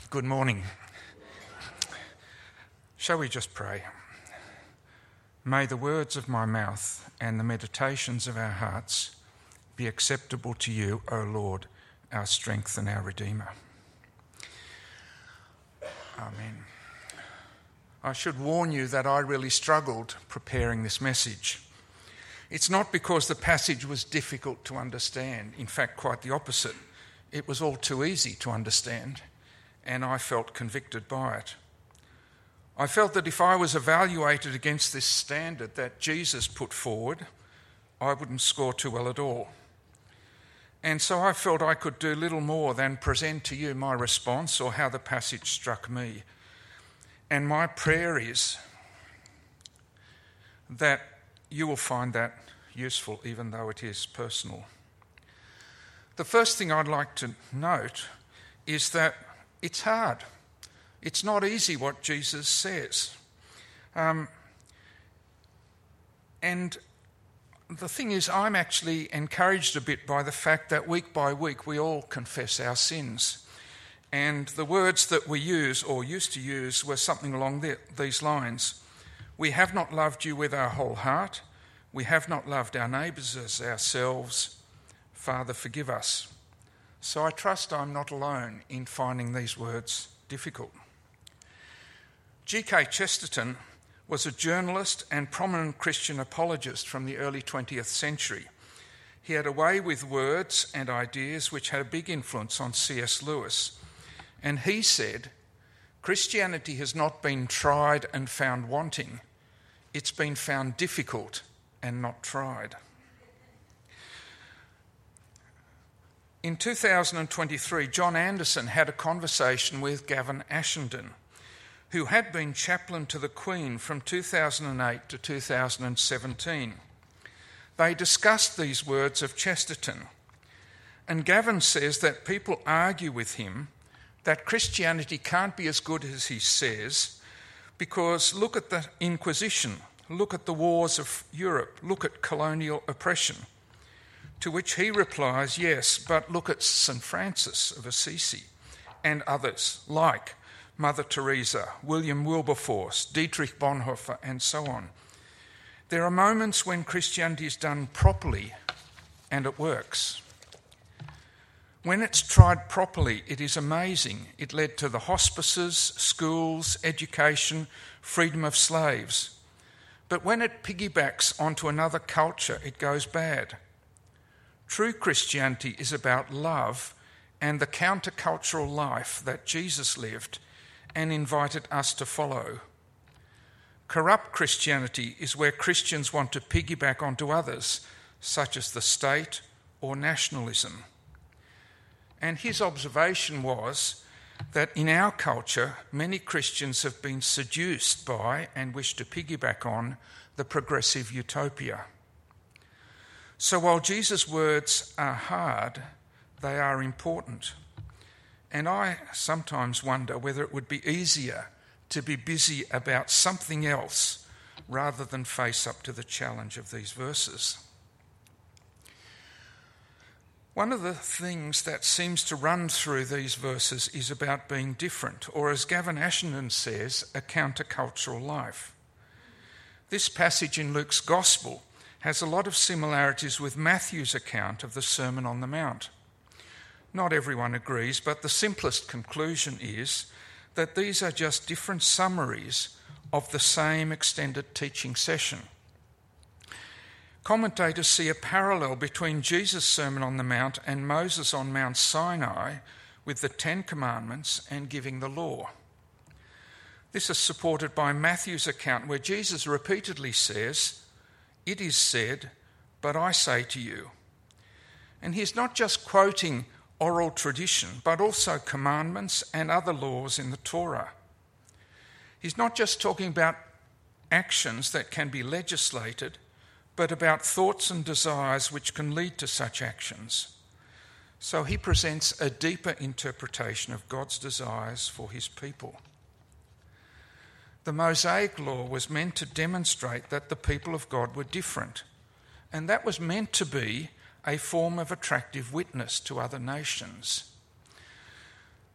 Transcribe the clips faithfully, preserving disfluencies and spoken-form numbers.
Good morning. Shall we just pray? May the words of my mouth and the meditations of our hearts be acceptable to you, O Lord, our strength and our Redeemer. Amen. I should warn you that I really struggled preparing this message. It's not because the passage was difficult to understand. In fact, quite the opposite. It was all too easy to understand, and I felt convicted by it. I felt that if I was evaluated against this standard that Jesus put forward, I wouldn't score too well at all. And so I felt I could do little more than present to you my response or how the passage struck me. And my prayer is that you will find that useful, even though it is personal. The first thing I'd like to note is that it's hard. It's not easy what Jesus says. Um, and the thing is, I'm actually encouraged a bit by the fact that week by week we all confess our sins. And the words that we use, or used to use, were something along the, these lines. We have not loved you with our whole heart. We have not loved our neighbours as ourselves. Father, forgive us. So I trust I'm not alone in finding these words difficult. G K Chesterton was a journalist and prominent Christian apologist from the early twentieth century. He had a way with words and ideas which had a big influence on C S Lewis. And he said, Christianity has not been tried and found wanting. It's been found difficult and not tried. In two thousand twenty-three, John Anderson had a conversation with Gavin Ashenden, who had been chaplain to the Queen from two thousand eight to two thousand seventeen. They discussed these words of Chesterton, and Gavin says that people argue with him that Christianity can't be as good as he says, because look at the Inquisition, look at the wars of Europe, look at colonial oppression. To which he replies, yes, but look at Saint Francis of Assisi and others like Mother Teresa, William Wilberforce, Dietrich Bonhoeffer, and so on. There are moments when Christianity is done properly and it works. When it's tried properly, it is amazing. It led to the hospices, schools, education, freedom of slaves. But when it piggybacks onto another culture, it goes bad. True Christianity is about love and the countercultural life that Jesus lived and invited us to follow. Corrupt Christianity is where Christians want to piggyback onto others, such as the state or nationalism. And his observation was that in our culture, many Christians have been seduced by and wish to piggyback on the progressive utopia. So while Jesus' words are hard, they are important. And I sometimes wonder whether it would be easier to be busy about something else rather than face up to the challenge of these verses. One of the things that seems to run through these verses is about being different, or as Gavin Ashenden says, a countercultural life. This passage in Luke's Gospel has a lot of similarities with Matthew's account of the Sermon on the Mount. Not everyone agrees, but the simplest conclusion is that these are just different summaries of the same extended teaching session. Commentators see a parallel between Jesus' Sermon on the Mount and Moses on Mount Sinai with the Ten Commandments and giving the law. This is supported by Matthew's account where Jesus repeatedly says, "It is said, but I say to you." And he's not just quoting oral tradition, but also commandments and other laws in the Torah. He's not just talking about actions that can be legislated, but about thoughts and desires which can lead to such actions. So he presents a deeper interpretation of God's desires for his people. The Mosaic law was meant to demonstrate that the people of God were different, and that was meant to be a form of attractive witness to other nations.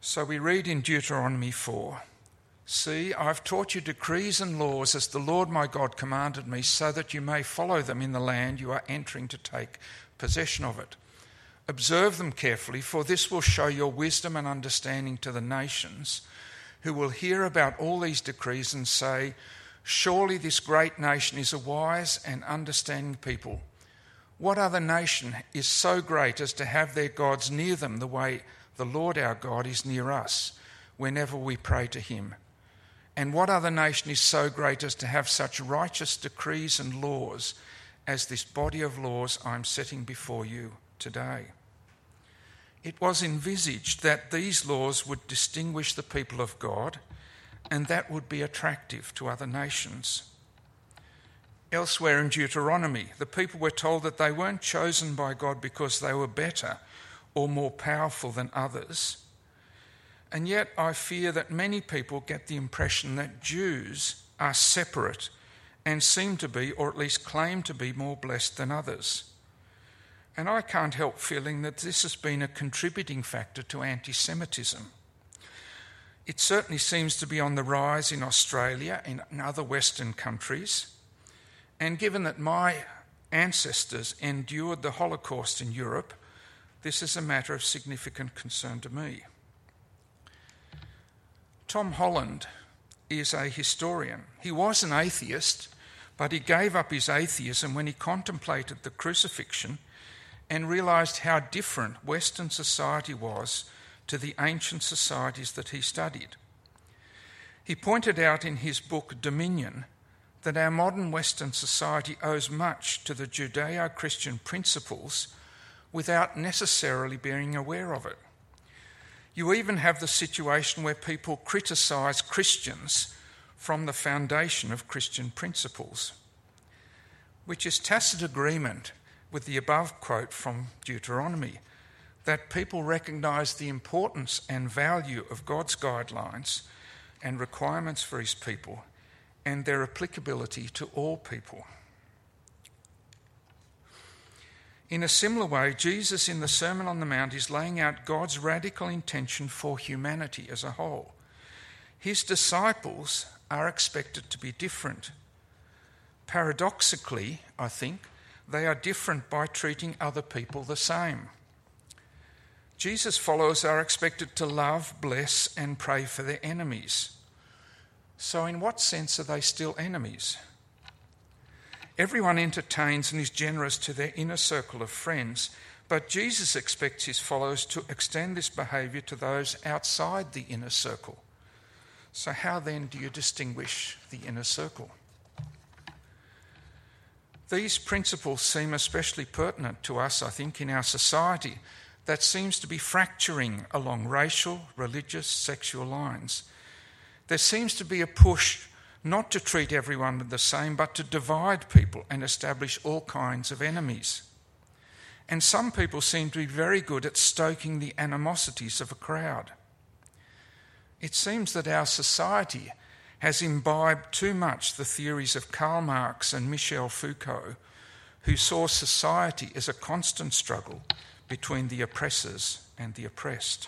So we read in Deuteronomy four, "See, I've taught you decrees and laws as the Lord my God commanded me, so that you may follow them in the land you are entering to take possession of it. Observe them carefully, for this will show your wisdom and understanding to the nations, who will hear about all these decrees and say, 'Surely this great nation is a wise and understanding people.' What other nation is so great as to have their gods near them the way the Lord our God is near us whenever we pray to him? And what other nation is so great as to have such righteous decrees and laws as this body of laws I am setting before you today?" It was envisaged that these laws would distinguish the people of God, and that would be attractive to other nations. Elsewhere in Deuteronomy, the people were told that they weren't chosen by God because they were better or more powerful than others. And yet I fear that many people get the impression that Jews are separate and seem to be, or at least claim to be, more blessed than others. And I can't help feeling that this has been a contributing factor to anti-Semitism. It certainly seems to be on the rise in Australia and in other Western countries. And given that my ancestors endured the Holocaust in Europe, this is a matter of significant concern to me. Tom Holland is a historian. He was an atheist, but he gave up his atheism when he contemplated the crucifixion and realised how different Western society was to the ancient societies that he studied. He pointed out in his book Dominion that our modern Western society owes much to the Judeo-Christian principles without necessarily being aware of it. You even have the situation where people criticise Christians from the foundation of Christian principles, which is tacit agreement with the above quote from Deuteronomy, that people recognise the importance and value of God's guidelines and requirements for his people and their applicability to all people. In a similar way, Jesus in the Sermon on the Mount is laying out God's radical intention for humanity as a whole. His disciples are expected to be different. Paradoxically, I think, they are different by treating other people the same. Jesus' followers are expected to love, bless, and pray for their enemies. So in what sense are they still enemies? Everyone entertains and is generous to their inner circle of friends, but Jesus expects his followers to extend this behaviour to those outside the inner circle. So how then do you distinguish the inner circle? These principles seem especially pertinent to us, I think, in our society that seems to be fracturing along racial, religious, sexual lines. There seems to be a push not to treat everyone the same, but to divide people and establish all kinds of enemies. And some people seem to be very good at stoking the animosities of a crowd. It seems that our society has imbibed too much the theories of Karl Marx and Michel Foucault, who saw society as a constant struggle between the oppressors and the oppressed.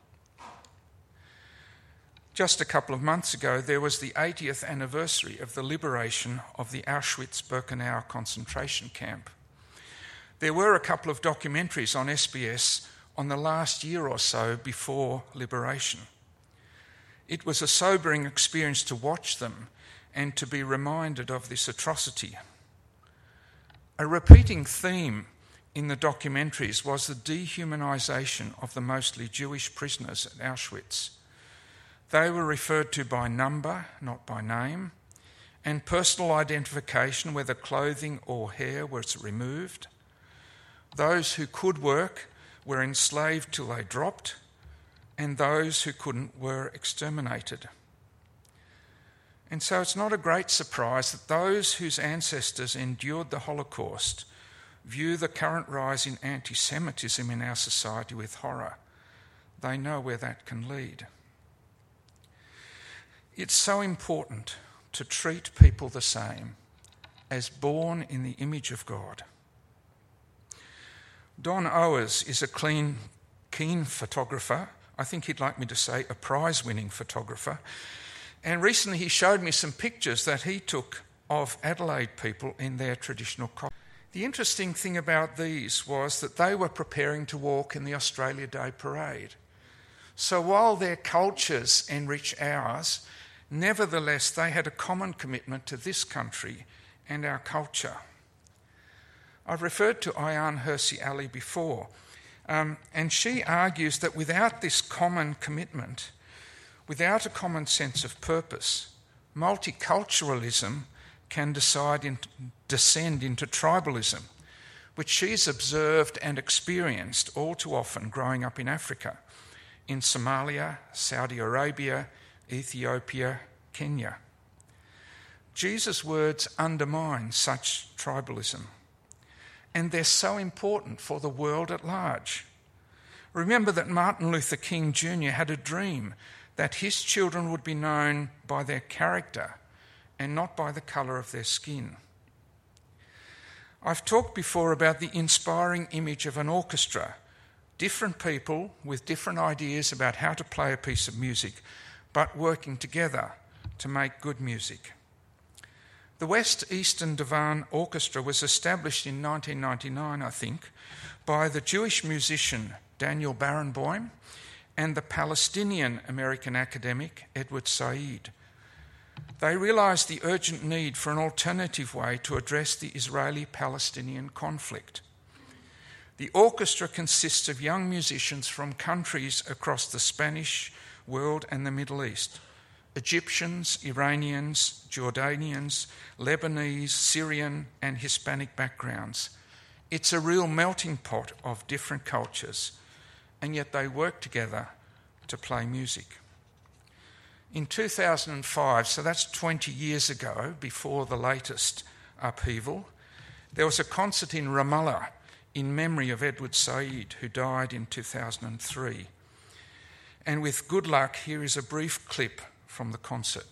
Just a couple of months ago, there was the eightieth anniversary of the liberation of the Auschwitz-Birkenau concentration camp. There were a couple of documentaries on S B S on the last year or so before liberation. It was a sobering experience to watch them and to be reminded of this atrocity. A repeating theme in the documentaries was the dehumanisation of the mostly Jewish prisoners at Auschwitz. They were referred to by number, not by name, and personal identification, whether clothing or hair was removed. Those who could work were enslaved till they dropped, and those who couldn't were exterminated. And so it's not a great surprise that those whose ancestors endured the Holocaust view the current rise in anti-Semitism in our society with horror. They know where that can lead. It's so important to treat people the same, as born in the image of God. Don Owers is a clean, keen photographer. I think he'd like me to say a prize-winning photographer. And recently he showed me some pictures that he took of Adelaide people in their traditional costume. The interesting thing about these was that they were preparing to walk in the Australia Day Parade. So while their cultures enrich ours, nevertheless they had a common commitment to this country and our culture. I've referred to Ayaan Hirsi Ali before, um, and she argues that without this common commitment, without a common sense of purpose, multiculturalism can decide in, descend into tribalism, which she's observed and experienced all too often growing up in Africa, in Somalia, Saudi Arabia, Ethiopia, Kenya. Jesus' words undermine such tribalism, and they're so important for the world at large. Remember that Martin Luther King Junior had a dream that his children would be known by their character and not by the colour of their skin. I've talked before about the inspiring image of an orchestra, different people with different ideas about how to play a piece of music, but working together to make good music. The West Eastern Divan Orchestra was established in nineteen ninety-nine, I think, by the Jewish musician Daniel Barenboim and the Palestinian American academic Edward Said. They realised the urgent need for an alternative way to address the Israeli-Palestinian conflict. The orchestra consists of young musicians from countries across the Spanish world and the Middle East: Egyptians, Iranians, Jordanians, Lebanese, Syrian and Hispanic backgrounds. It's a real melting pot of different cultures, and yet they work together to play music. In two thousand five, so that's twenty years ago, before the latest upheaval, there was a concert in Ramallah in memory of Edward Said, who died in two thousand three. And with good luck, here is a brief clip from the concert.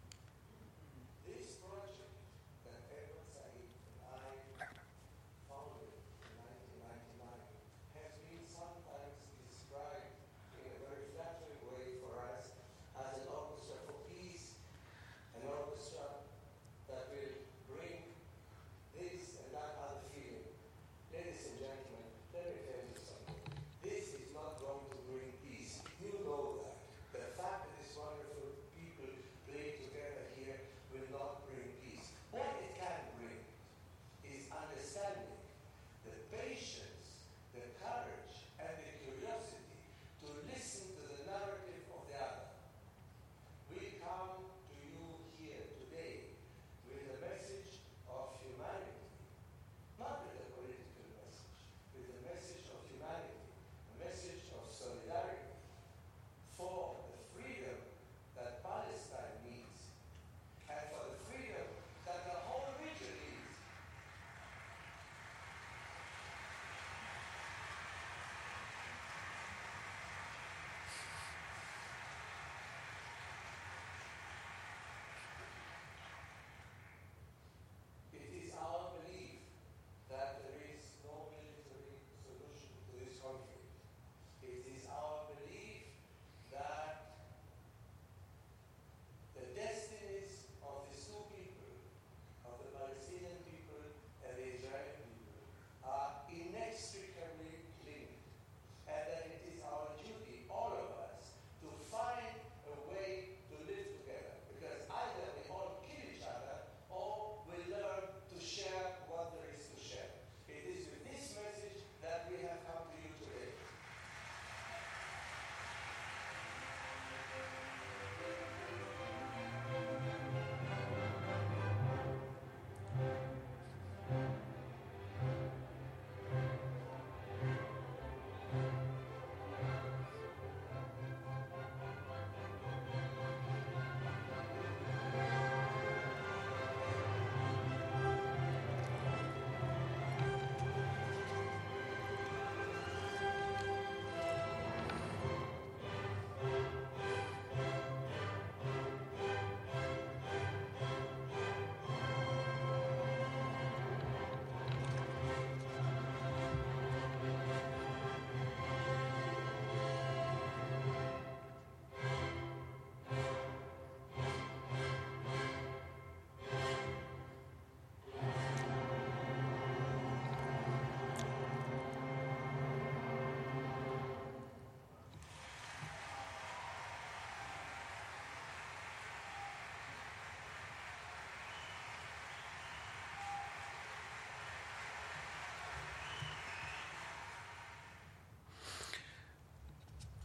This project that Edward Said and I founded in nineteen ninety-nine has been sometimes described in a very flattering way for us as an orchestra for peace, an orchestra that will bring this and that other feeling. Ladies and gentlemen, let me tell you something. This is not going to bring peace. You know that. The fact that these wonderful people play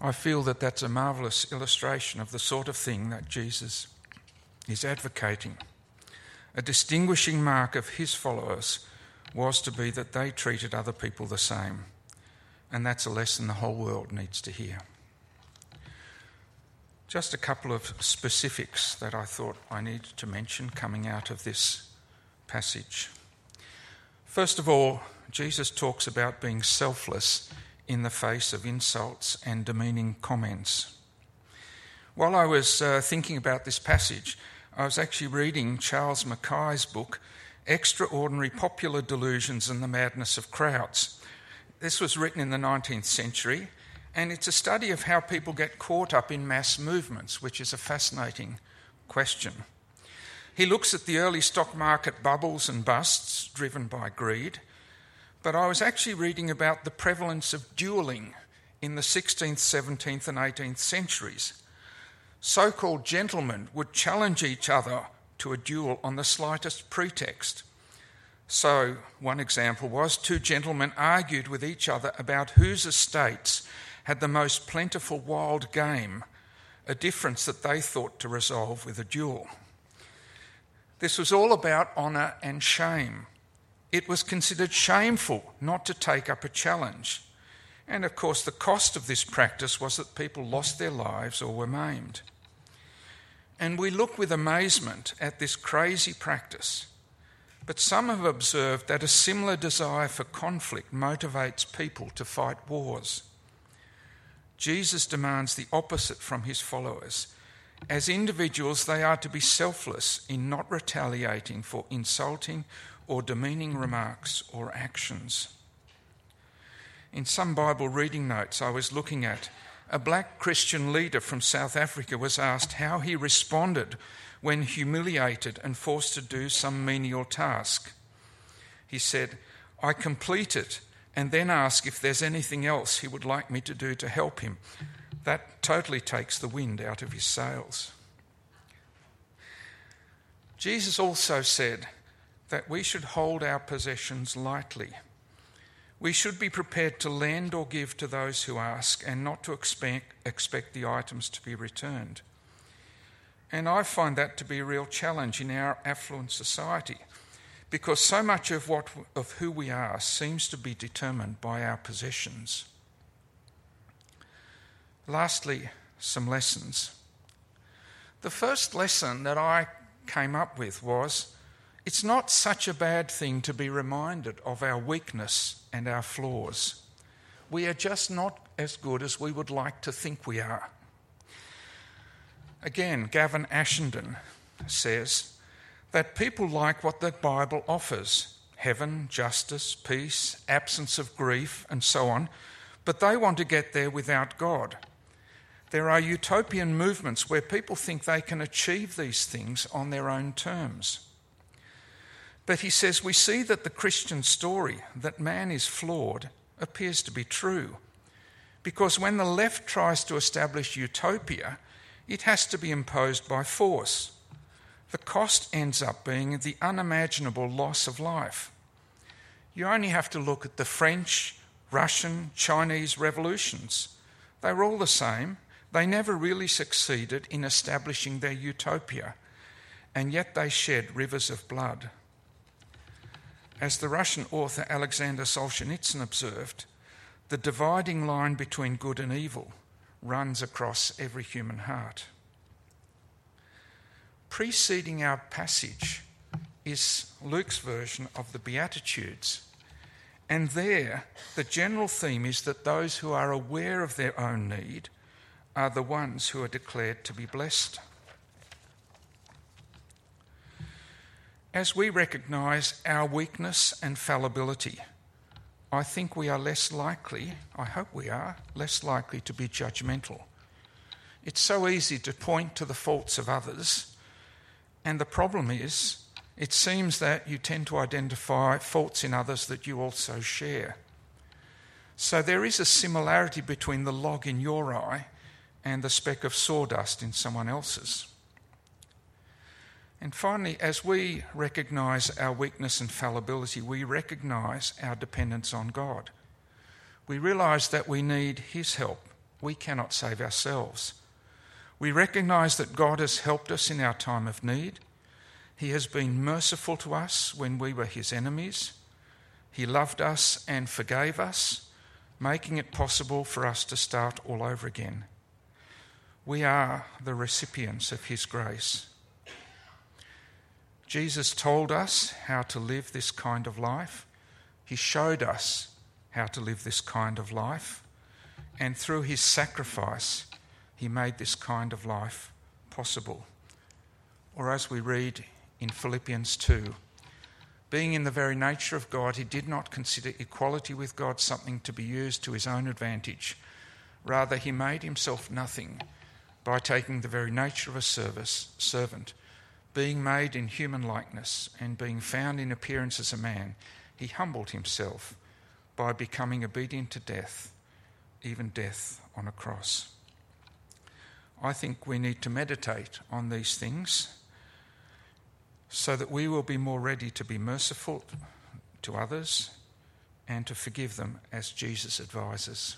I feel that that's a marvellous illustration of the sort of thing that Jesus is advocating. A distinguishing mark of his followers was to be that they treated other people the same. And that's a lesson the whole world needs to hear. Just a couple of specifics that I thought I needed to mention coming out of this passage. First of all, Jesus talks about being selfless in the face of insults and demeaning comments. While I was uh, thinking about this passage, I was actually reading Charles Mackay's book, Extraordinary Popular Delusions and the Madness of Crowds. This was written in the nineteenth century, and it's a study of how people get caught up in mass movements, which is a fascinating question. He looks at the early stock market bubbles and busts driven by greed, but I was actually reading about the prevalence of duelling in the sixteenth, seventeenth and eighteenth centuries. So-called gentlemen would challenge each other to a duel on the slightest pretext. So, one example was two gentlemen argued with each other about whose estates had the most plentiful wild game, a difference that they thought to resolve with a duel. This was all about honour and shame. It was considered shameful not to take up a challenge. And of course, the cost of this practice was that people lost their lives or were maimed. And we look with amazement at this crazy practice. But some have observed that a similar desire for conflict motivates people to fight wars. Jesus demands the opposite from his followers. As individuals, they are to be selfless in not retaliating for insulting or demeaning remarks or actions. In some Bible reading notes I was looking at, a black Christian leader from South Africa was asked how he responded when humiliated and forced to do some menial task. He said, "I complete it and then ask if there's anything else he would like me to do to help him." That totally takes the wind out of his sails. Jesus also said that we should hold our possessions lightly. We should be prepared to lend or give to those who ask and not to expect, expect the items to be returned. And I find that to be a real challenge in our affluent society, because so much of what of who we are seems to be determined by our possessions. Lastly, some lessons. The first lesson that I came up with was, it's not such a bad thing to be reminded of our weakness and our flaws. We are just not as good as we would like to think we are. Again, Gavin Ashenden says that people like what the Bible offers: heaven, justice, peace, absence of grief, and so on, but they want to get there without God. There are utopian movements where people think they can achieve these things on their own terms. But he says we see that the Christian story, that man is flawed, appears to be true. Because when the left tries to establish utopia, it has to be imposed by force. The cost ends up being the unimaginable loss of life. You only have to look at the French, Russian, Chinese revolutions. They were all the same. They never really succeeded in establishing their utopia, and yet they shed rivers of blood. As the Russian author Alexander Solzhenitsyn observed, the dividing line between good and evil runs across every human heart. Preceding our passage is Luke's version of the Beatitudes, and there the general theme is that those who are aware of their own need are the ones who are declared to be blessed. As we recognise our weakness and fallibility, I think we are less likely, I hope we are, less likely to be judgmental. It's so easy to point to the faults of others, and the problem is, it seems that you tend to identify faults in others that you also share. So there is a similarity between the log in your eye and the speck of sawdust in someone else's. And finally, as we recognise our weakness and fallibility, we recognise our dependence on God. We realise that we need his help We cannot save ourselves. We recognise that God has helped us in our time of need. He has been merciful to us when we were his enemies. He loved us and forgave us, making it possible for us to start all over again. We are the recipients of his grace. Jesus told us how to live this kind of life. He showed us how to live this kind of life. And through his sacrifice, he made this kind of life possible. Or as we read in Philippians two, being in the very nature of God, he did not consider equality with God something to be used to his own advantage. Rather, he made himself nothing by taking the very nature of a service, servant. Being made in human likeness and being found in appearance as a man, he humbled himself by becoming obedient to death, even death on a cross. I think we need to meditate on these things so that we will be more ready to be merciful to others and to forgive them as Jesus advises.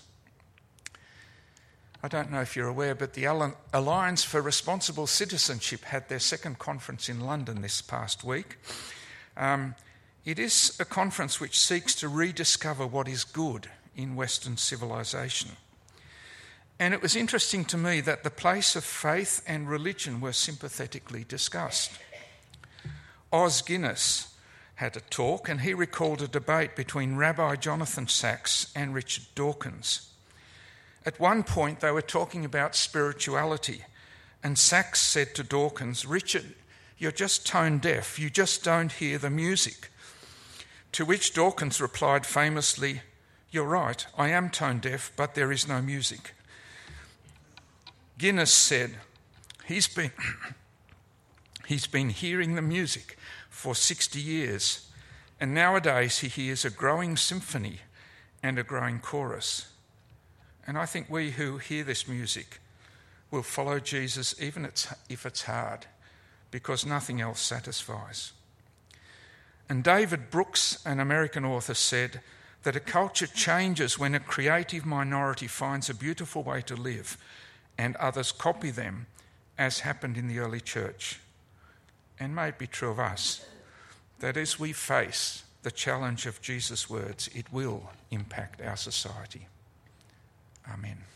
I don't know if you're aware, but the Alliance for Responsible Citizenship had their second conference in London this past week. Um, it is a conference which seeks to rediscover what is good in Western civilization. And it was interesting to me that the place of faith and religion were sympathetically discussed. Os Guinness had a talk, and he recalled a debate between Rabbi Jonathan Sacks and Richard Dawkins. At one point, they were talking about spirituality, and Sacks said to Dawkins, "Richard, you're just tone deaf. You just don't hear the music." To which Dawkins replied famously, "You're right, I am tone deaf, but there is no music." Guinness said, he's been, he's been hearing the music for sixty years, and nowadays he hears a growing symphony and a growing chorus. And I think we who hear this music will follow Jesus even if it's hard, because nothing else satisfies. And David Brooks, an American author, said that a culture changes when a creative minority finds a beautiful way to live and others copy them, as happened in the early church. And may it be true of us, that as we face the challenge of Jesus' words, it will impact our society. Amen.